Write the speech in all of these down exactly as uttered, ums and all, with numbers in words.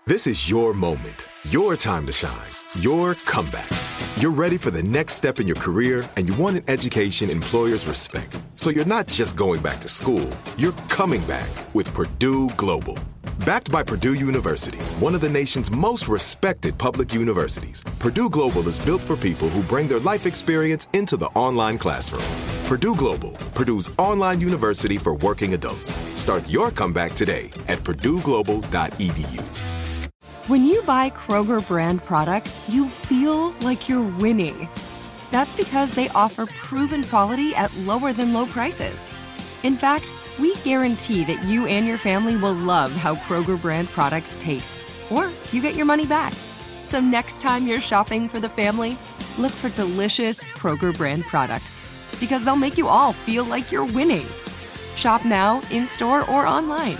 This is your moment, your time to shine, your comeback. You're ready for the next step in your career, and you want an education employers respect. So you're not just going back to school, you're coming back with Purdue Global. Backed by Purdue University, one of the nation's most respected public universities, Purdue Global is built for people who bring their life experience into the online classroom. Purdue Global, Purdue's online university for working adults. Start your comeback today at purdue global dot e d u. When you buy Kroger brand products, you feel like you're winning. That's because they offer proven quality at lower than low prices. In fact, we guarantee that you and your family will love how Kroger brand products taste, or you get your money back. So next time you're shopping for the family, look for delicious Kroger brand products, because they'll make you all feel like you're winning. Shop now, in-store, or online.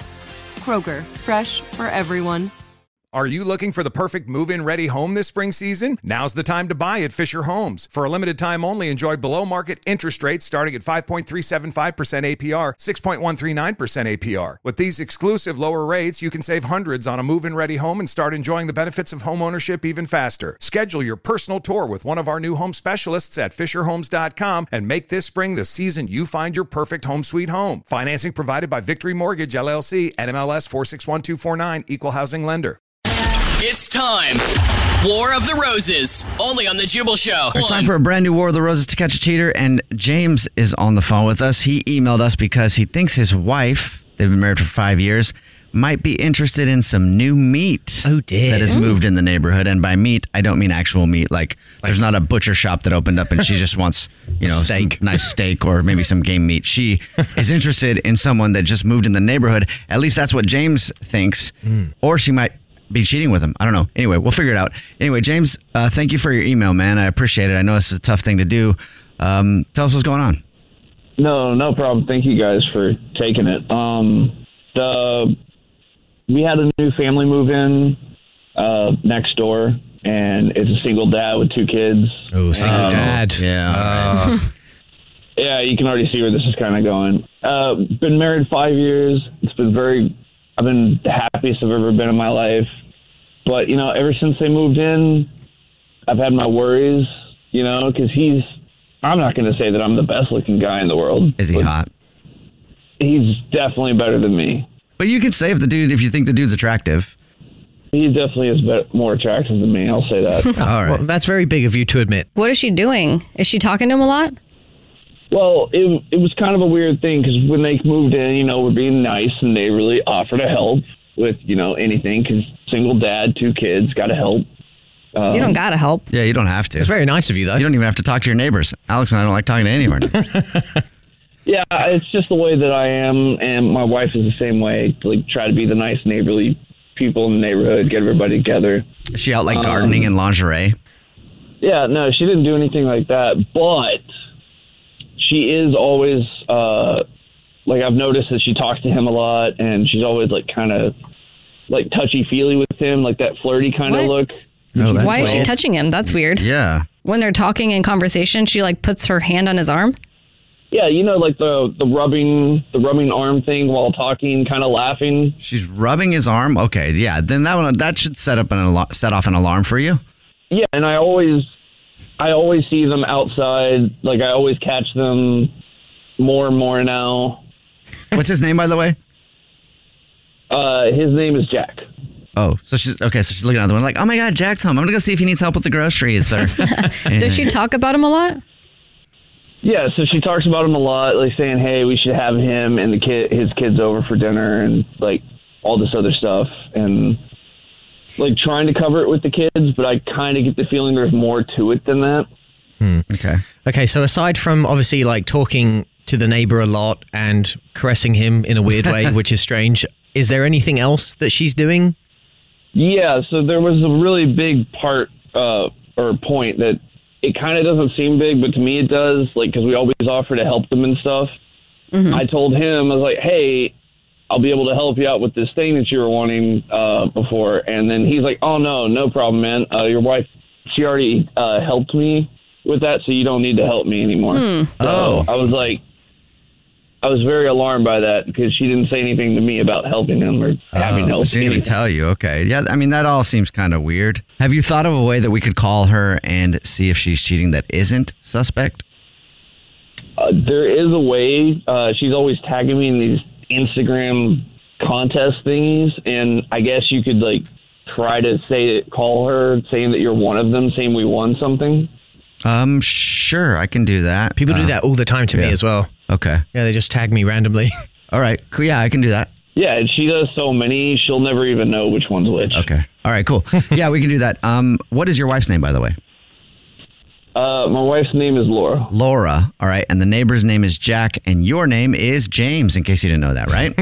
Kroger, fresh for everyone. Are you looking for the perfect move-in ready home this spring season? Now's the time to buy at Fisher Homes. For a limited time only, enjoy below-market interest rates starting at five point three seven five percent A P R, six point one three nine percent A P R. With these exclusive lower rates, you can save hundreds on a move-in ready home and start enjoying the benefits of homeownership even faster. Schedule your personal tour with one of our new home specialists at fisher homes dot com and make this spring the season you find your perfect home sweet home. Financing provided by Victory Mortgage, L L C, N M L S four six one two four nine, Equal Housing Lender. It's time. War of the Roses, only on The Jubal Show. It's time for a brand new War of the Roses to catch a cheater, and James is on the phone with us. He emailed us because he thinks his wife, they've been married for five years, might be interested in some new meat. Oh, dear. That has moved in the neighborhood. And by meat, I don't mean actual meat. Like, like there's not a butcher shop that opened up and she just wants, you know, steak. Some nice steak or maybe some game meat. She is interested in someone that just moved in the neighborhood. At least that's what James thinks. Mm. Or she might be cheating with him. I don't know. Anyway, we'll figure it out. Anyway, James, uh, thank you for your email, man. I appreciate it. I know this is a tough thing to do. Um, tell us what's going on. No, no problem. Thank you guys for taking it. Um, the we had a new family move in uh, next door, and it's a single dad with two kids. Oh, single um, dad. Yeah. Uh. Yeah, you can already see where this is kind of going. Uh, been married five years. It's been very. I've been the happiest I've ever been in my life. But, you know, ever since they moved in, I've had my worries, you know, because he's, I'm not going to say that I'm the best looking guy in the world. Is he hot? He's definitely better than me. But you could say if the dude, if you think the dude's attractive. He definitely is be- more attractive than me, I'll say that. All right. Well, that's very big of you to admit. What is she doing? Is she talking to him a lot? Well, it it was kind of a weird thing because when they moved in, you know, we're being nice and they really offered to help with, you know, anything because single dad, two kids, got to help. Um, you don't got to help. Yeah, you don't have to. It's very nice of you, though. You don't even have to talk to your neighbors. Alex and I don't like talking to any of our neighbors. Yeah, it's just the way that I am, and my wife is the same way. Like, try to be the nice neighborly people in the neighborhood, get everybody together. Is she out like gardening um, and lingerie? Yeah, no, she didn't do anything like that, but she is always, uh, like, I've noticed that she talks to him a lot, and she's always, like, kind of, like, touchy-feely with him, like that flirty kind of look. Oh, that's Why is weird. she touching him? That's weird. Yeah. When they're talking in conversation, she, like, puts her hand on his arm? Yeah, you know, like the the rubbing the rubbing arm thing while talking, kind of laughing. She's rubbing his arm? Okay, yeah. Then that one, that should set up an al- set off an alarm for you. Yeah, and I always... I always see them outside. Like, I always catch them more and more now. What's his name, by the way? Uh, his name is Jack. Oh, so she's okay. So she's looking out the window like, oh my God, Jack's home. I'm gonna go see if he needs help with the groceries. Or Does she talk about him a lot? Yeah, so she talks about him a lot, like saying, "Hey, we should have him and the kid, his kids over for dinner, and like all this other stuff." And like trying to cover it with the kids, but I kind of get the feeling there's more to it than that. Hmm. Okay. Okay, so aside from obviously like talking to the neighbor a lot and caressing him in a weird way, which is strange, is there anything else that she's doing? Yeah, so there was a really big part uh, or point that it kind of doesn't seem big, but to me it does, like, because we always offer to help them and stuff. Mm-hmm. I told him, I was like, hey, I'll be able to help you out with this thing that you were wanting uh, before. And then he's like, oh, no, no problem, man. Uh, your wife, she already uh, helped me with that, so you don't need to help me anymore. Hmm. So Oh. I was like, I was very alarmed by that because she didn't say anything to me about helping him or having help. She didn't even tell you. Okay. Yeah, I mean, that all seems kind of weird. Have you thought of a way that we could call her and see if she's cheating that isn't suspect? Uh, there is a way. Uh, she's always tagging me in these Instagram contest thingies, and I guess you could like try to say call her saying that you're one of them, saying we won something. Um, sure, I can do that. People do Uh, that all the time to yeah. me as well. Okay. Yeah, they just tag me randomly. All right. Cool. Yeah, I can do that. Yeah, and she does so many, she'll never even know which one's which. Okay. All right, cool. Yeah, we can do that. Um, what is your wife's name, by the way? Uh, my wife's name is Laura. Laura. All right. And the neighbor's name is Jack, and your name is James, in case you didn't know that, right?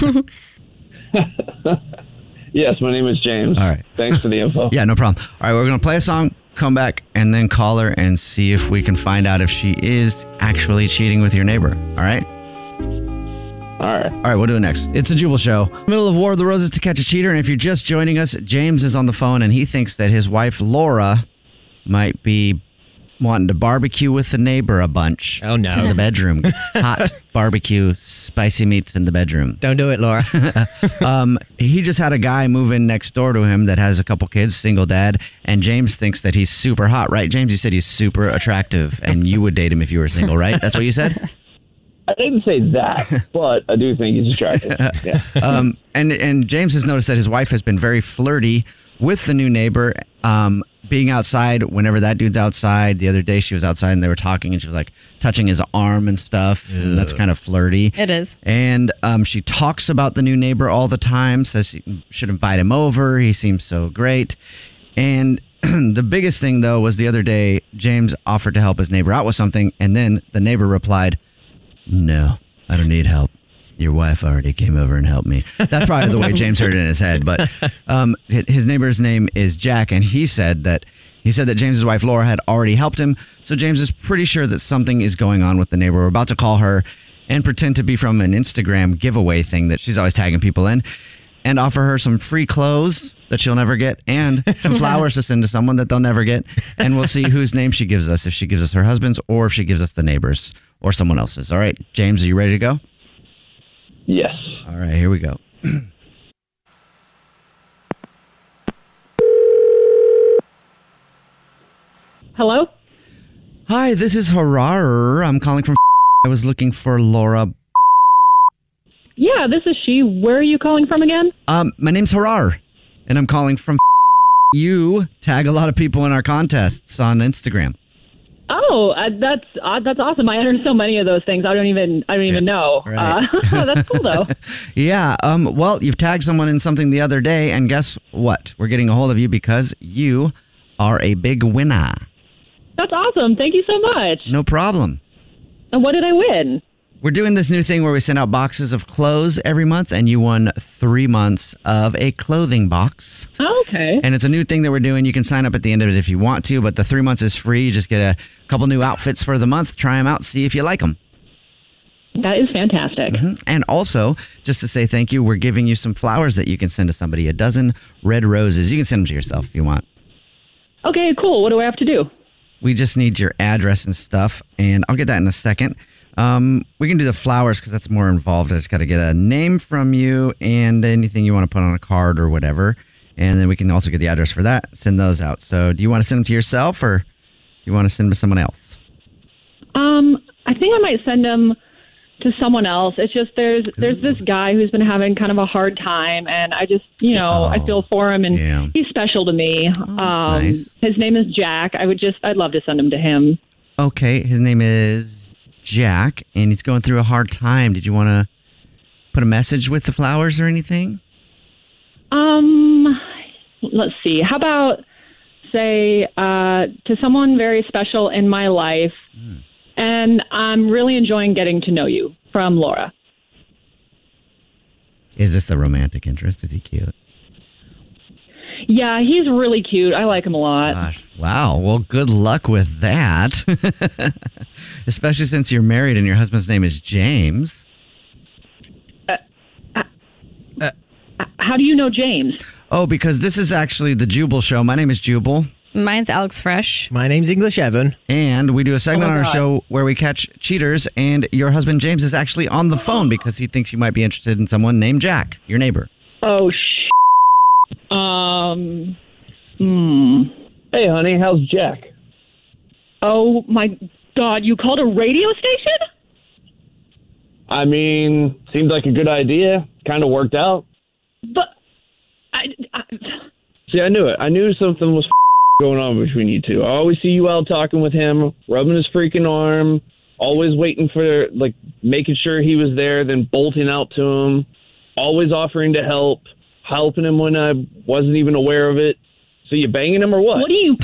Yes, my name is James. All right. Thanks for the info. Yeah, no problem. All right, we're going to play a song, come back, and then call her and see if we can find out if she is actually cheating with your neighbor. All right? All right. All right, we'll do it next. It's a Jubal Show. Middle of War of the Roses to catch a cheater. And if you're just joining us, James is on the phone, and he thinks that his wife, Laura, might be wanting to barbecue with the neighbor a bunch. Oh, no. In the bedroom. Hot barbecue, spicy meats in the bedroom. Don't do it, Laura. um, he just had a guy move in next door to him that has a couple kids, single dad, and James thinks that he's super hot, right? James, you said he's super attractive, and you would date him if you were single, right? That's what you said? I didn't say that, but I do think he's attractive. Yeah. um, and, and James has noticed that his wife has been very flirty with the new neighbor, um, being outside whenever that dude's outside. The other day she was outside and they were talking and she was like touching his arm and stuff. And that's kind of flirty. It is. And um, she talks about the new neighbor all the time, says she should invite him over. He seems so great. And the biggest thing, though, was the other day, James offered to help his neighbor out with something. And then the neighbor replied, "No, I don't need help. Your wife already came over and helped me." That's probably the way James heard it in his head. But um, his neighbor's name is Jack, and he said that he said that James's wife Laura had already helped him. So James is pretty sure that something is going on with the neighbor. We're about to call her and pretend to be from an Instagram giveaway thing that she's always tagging people in, and offer her some free clothes that she'll never get and some flowers to send to someone that they'll never get. And we'll see whose name she gives us, if she gives us her husband's or if she gives us the neighbor's or someone else's. All right, James, are you ready to go? Yes. All right, here we go. Hello? Hi, this is Harar. I'm calling from I was looking for Laura. Yeah, this is she. Where are you calling from again? Um, my name's Harar, and I'm calling from you tag a lot of people in our contests on Instagram. Oh, uh, that's uh, that's awesome. I enter so many of those things. I don't even I don't even know. Right. Uh, that's cool though. Yeah. Um. Well, you've tagged someone in something the other day, and guess what? We're getting a hold of you because you are a big winner. That's awesome. Thank you so much. No problem. And what did I win? We're doing this new thing where we send out boxes of clothes every month, and you won three months of a clothing box. Oh, okay. And it's a new thing that we're doing. You can sign up at the end of it if you want to, but the three months is free. You just get a couple new outfits for the month, try them out, see if you like them. That is fantastic. Mm-hmm. And also, just to say thank you, we're giving you some flowers that you can send to somebody, a dozen red roses. You can send them to yourself if you want. Okay, cool. What do I have to do? We just need your address and stuff, and I'll get that in a second. Um, we can do the flowers because that's more involved. I just got to get a name from you and anything you want to put on a card or whatever. And then we can also get the address for that, send those out. So do you want to send them to yourself or do you want to send them to someone else? Um, I think I might send them to someone else. It's just there's there's this guy who's been having kind of a hard time, and I just, you know, Oh, I feel for him, and yeah. he's special to me. um, nice. His name is Jack. I would just, I'd love to send him to him. Okay, his name is Jack, and he's going through a hard time. Did you want to put a message with the flowers or anything? Um, let's see. How about say uh, to someone very special in my life, Mm. and I'm really enjoying getting to know you, from Laura. Is this a romantic interest? Is he cute? Yeah, he's really cute. I like him a lot. Gosh, wow. Well, good luck with that. Especially since you're married and your husband's name is James. How do you know James? Oh, because this is actually the Jubal Show. My name is Jubal, Mine's Alex Fresh. My name's English Evan. And we do a segment Oh my on our God. show where we catch cheaters, and your husband James is actually on the phone because he thinks you might be interested in someone named Jack, your neighbor. Oh, sh. Um. Hmm. Hey, honey, how's Jack? Oh my God! You called a radio station? I mean, seemed like a good idea. Kind of worked out. But I, I. See, I knew it. I knew something was going on between you two. I always see you out talking with him, rubbing his freaking arm, always waiting for, like, making sure he was there, then bolting out to him, always offering to help, helping him when I wasn't even aware of it. So you banging him or what? What do you?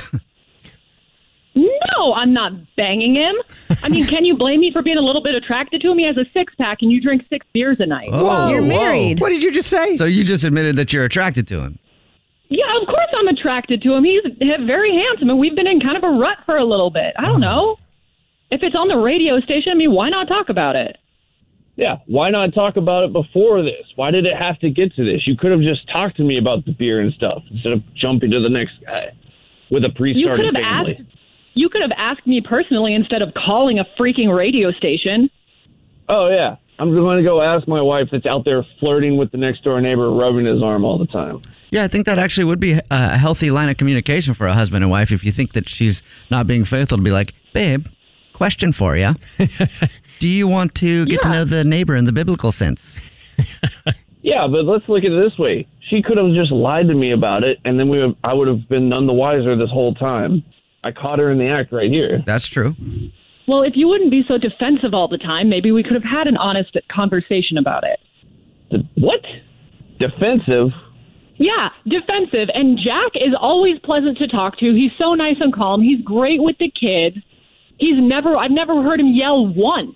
No, I'm not banging him. I mean, can you blame me for being a little bit attracted to him? He has a six pack, and you drink six beers a night. Whoa, You're married. What did you just say? So you just admitted that you're attracted to him. Yeah, of course I'm attracted to him. He's very handsome, and we've been in kind of a rut for a little bit. I don't know. If it's on the radio station, I mean, why not talk about it? Yeah, why not talk about it before this? Why did it have to get to this? You could have just talked to me about the beer and stuff instead of jumping to the next guy with a You could pre-started have family. asked. You could have asked me personally instead of calling a freaking radio station. Oh, yeah. I'm going to go ask my wife that's out there flirting with the next door neighbor, rubbing his arm all the time. Yeah, I think that actually would be a healthy line of communication for a husband and wife. If you think that she's not being faithful, to be like, babe, question for you. Do you want to get to Yeah. know the neighbor in the biblical sense? Yeah, but let's look at it this way. She could have just lied to me about it, and then we would, I would have been none the wiser this whole time. I caught her in the act right here. That's true. Well, if you wouldn't be so defensive all the time, maybe we could have had an honest conversation about it. The, what? Defensive? Yeah, defensive. And Jack is always pleasant to talk to. He's so nice and calm. He's great with the kids. He's never, I've never heard him yell once.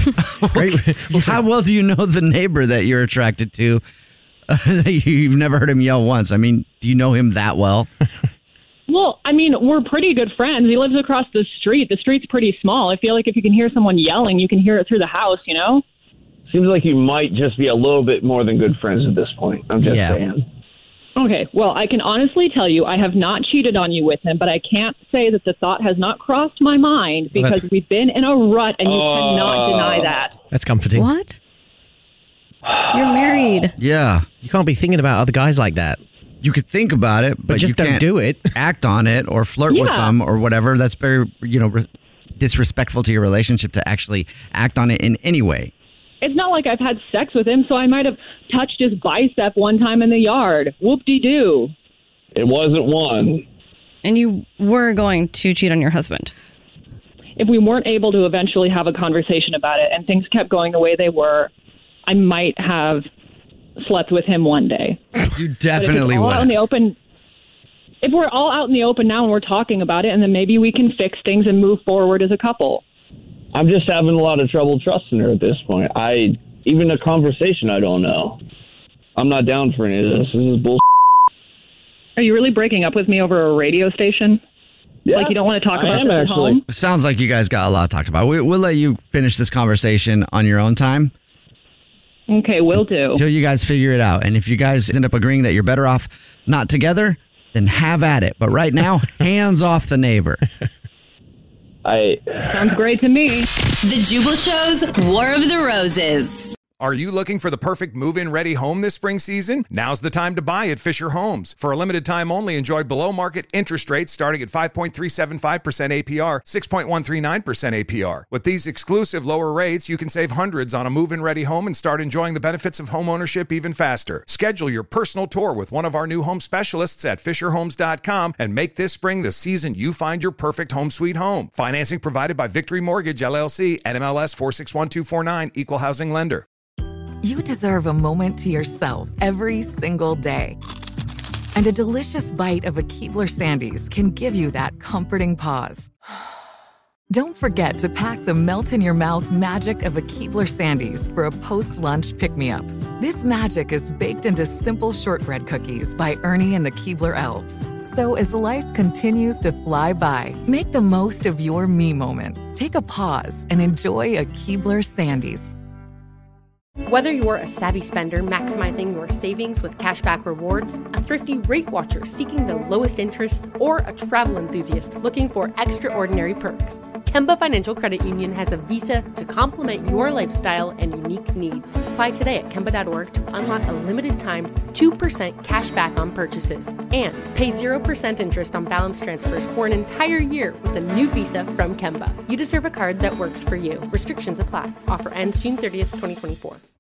How well do you know the neighbor that you're attracted to? Uh, you've never heard him yell once. I mean, do you know him that well? Well, I mean, we're pretty good friends. He lives across the street. The street's pretty small. I feel like if you can hear someone yelling, you can hear it through the house, you know? Seems like you might just be a little bit more than good friends at this point. I'm just Yeah. saying. Okay, well, I can honestly tell you I have not cheated on you with him, but I can't say that the thought has not crossed my mind Well, because that's- we've been in a rut and you Oh. cannot deny that. That's comforting. What? You're married. Yeah. You can't be thinking about other guys like that. You could think about it, but, But just you don't can't do it. act on it or flirt with Yeah. them or whatever. That's very, you know, re- disrespectful to your relationship to actually act on it in any way. It's not like I've had sex with him, so I might have touched his bicep one time in the yard. Whoop-de-doo. It wasn't one. And you were going to cheat on your husband. If we weren't able to eventually have a conversation about it and things kept going the way they were, I might have slept with him one day. You But definitely if it's all out in would. the open, if we're all out in the open now and we're talking about it, and then maybe we can fix things and move forward as a couple. I'm just having a lot of trouble trusting her at this point. I even a conversation I don't know. I'm not down for any of this. This is bull. Are you really breaking up with me over a radio station? Yeah, Like you don't want to talk I about am this at actually. home? Sounds like you guys got a lot talked about. We, we'll let you finish this conversation on your own time Okay, will do. until you guys figure it out. And if you guys end up agreeing that you're better off not together, then have at it. But right now, hands off the neighbor. I Sounds great to me. The Jubal Show's War of the Roses. Are you looking for the perfect move-in ready home this spring season? Now's the time to buy at Fisher Homes. For a limited time only, enjoy below-market interest rates starting at five point three seven five percent A P R, six point one three nine percent A P R. With these exclusive lower rates, you can save hundreds on a move-in ready home and start enjoying the benefits of home ownership even faster. Schedule your personal tour with one of our new home specialists at fisher homes dot com and make this spring the season you find your perfect home sweet home. Financing provided by Victory Mortgage, L L C, N M L S four six one two four nine, Equal Housing Lender. You deserve a moment to yourself every single day. And a delicious bite of a Keebler Sandies can give you that comforting pause. Don't forget to pack the melt-in-your-mouth magic of a Keebler Sandies for a post-lunch pick-me-up. This magic is baked into simple shortbread cookies by Ernie and the Keebler Elves. So as life continues to fly by, make the most of your me moment. Take a pause and enjoy a Keebler Sandies. Whether you're a savvy spender maximizing your savings with cashback rewards, a thrifty rate watcher seeking the lowest interest, or a travel enthusiast looking for extraordinary perks, Kemba Financial Credit Union has a visa to complement your lifestyle and unique needs. Apply today at Kemba dot org to unlock a limited time two percent cash back on purchases and pay zero percent interest on balance transfers for an entire year with a new visa from Kemba. You deserve a card that works for you. Restrictions apply. Offer ends June thirtieth, twenty twenty-four.